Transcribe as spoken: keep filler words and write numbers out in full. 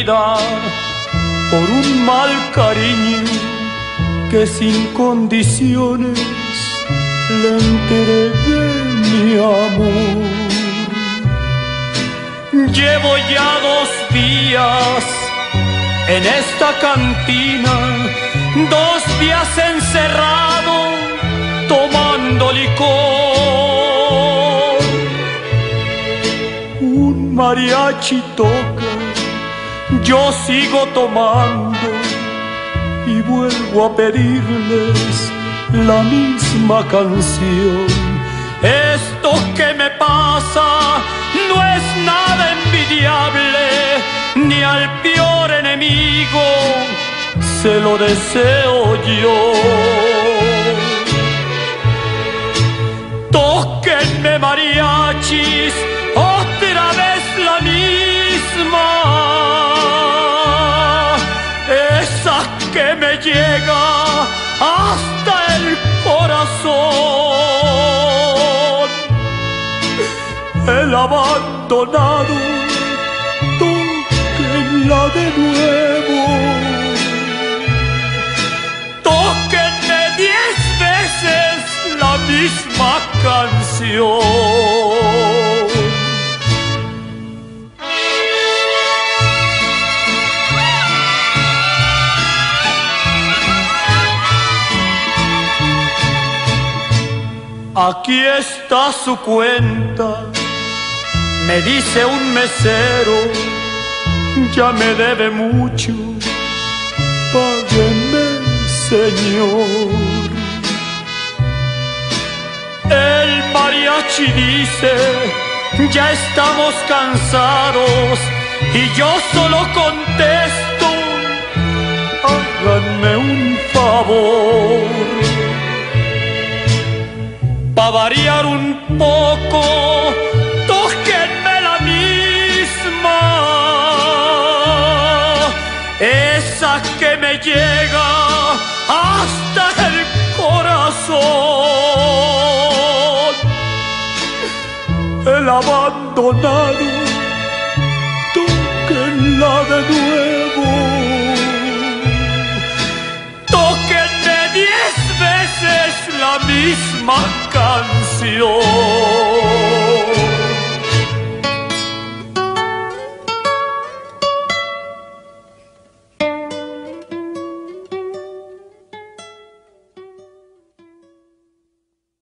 vida por un mal cariño que sin condiciones le entregué mi amor. Llevo ya dos días en esta cantina, dos días encerrado tomando licor. Un mariachi toca, yo sigo tomando y vuelvo a pedirles la misma canción. Esto que me pasa no es nada envidiable, ni al peor enemigo se lo deseo yo. Tóquenme mariachis, otra vez la misma, esa que me llega hasta el corazón. El abandonado, tóquenla de nuevo. Tóquenme diez veces la misma canción. Aquí está su cuenta, me dice un mesero, ya me debe mucho, págueme, señor. El mariachi dice, ya estamos cansados, y yo solo contesto, háganme un favor. Pa' variar un poco, tóquenme la misma, esa que me llega hasta el corazón. El abandonado, tóquenla de nuevo.